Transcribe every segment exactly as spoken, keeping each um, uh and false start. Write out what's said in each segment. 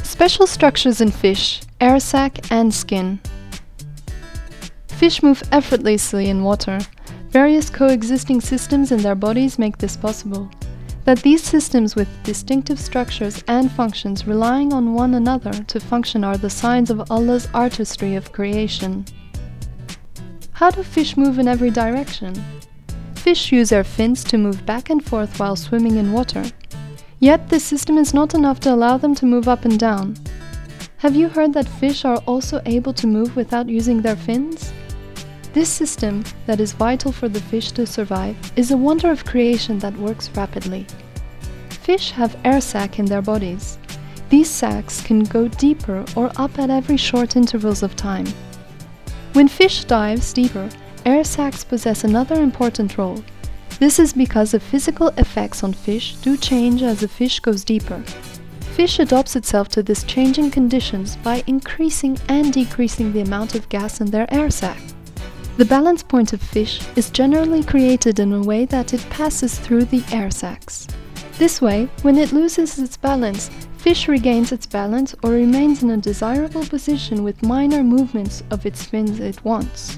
Special structures in fish, air sac and skin. Fish move effortlessly in water. Various coexisting systems in their bodies make this possible. That these systems with distinctive structures and functions relying on one another to function are the signs of Allah's artistry of creation. How do fish move in every direction? Fish use their fins to move back and forth while swimming in water. Yet this system is not enough to allow them to move up and down. Have you heard that fish are also able to move without using their fins? This system, that is vital for the fish to survive, is a wonder of creation that works rapidly. Fish have air sacs in their bodies. These sacs can go deeper or up at every short intervals of time. When fish dives deeper, air sacs possess another important role. This is because the physical effects on fish do change as the fish goes deeper. Fish adapts itself to these changing conditions by increasing and decreasing the amount of gas in their air sac. The balance point of fish is generally created in a way that it passes through the air sacs. This way, when it loses its balance, fish regains its balance or remains in a desirable position with minor movements of its fins it wants.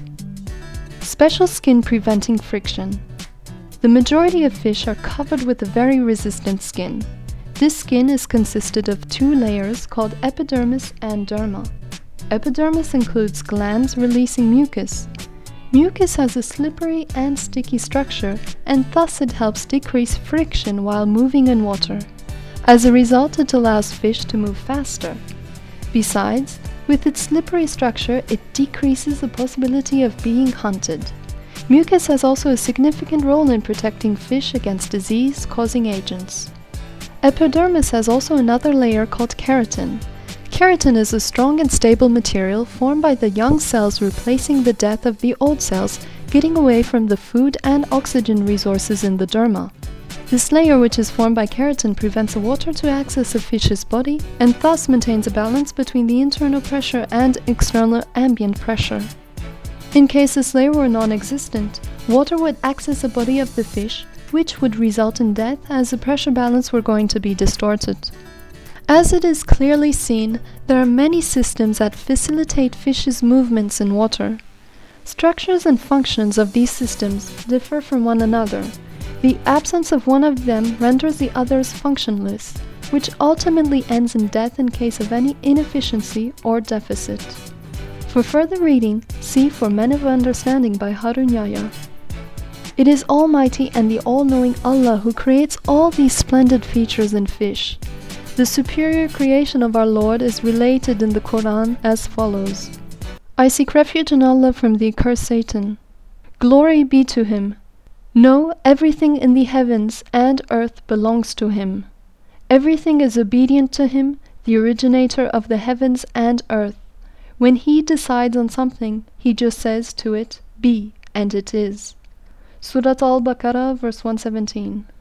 Special skin preventing friction. The majority of fish are covered with a very resistant skin. This skin is consisted of two layers called epidermis and derma. Epidermis includes glands releasing mucus. Mucus has a slippery and sticky structure, and thus it helps decrease friction while moving in water. As a result, it allows fish to move faster. Besides, with its slippery structure, it decreases the possibility of being hunted. Mucus has also a significant role in protecting fish against disease-causing agents. Epidermis has also another layer called keratin. Keratin is a strong and stable material formed by the young cells replacing the death of the old cells, getting away from the food and oxygen resources in the derma. This layer, which is formed by keratin, prevents the water to access a fish's body and thus maintains a balance between the internal pressure and external ambient pressure. In case this layer were non-existent, water would access the body of the fish, which would result in death as the pressure balance were going to be distorted. As it is clearly seen, there are many systems that facilitate fish's movements in water. Structures and functions of these systems differ from one another. The absence of one of them renders the others functionless, which ultimately ends in death in case of any inefficiency or deficit. For further reading, see For Men of Understanding by Harun Yahya. It is Almighty and the All-Knowing Allah who creates all these splendid features in fish. The superior creation of our Lord is related in the Quran as follows. I seek refuge in Allah from the accursed Satan. Glory be to him. Know, everything in the heavens and earth belongs to him. Everything is obedient to him, the originator of the heavens and earth. When he decides on something, he just says to it, be, and it is. Surat al-Baqarah, verse one seventeen.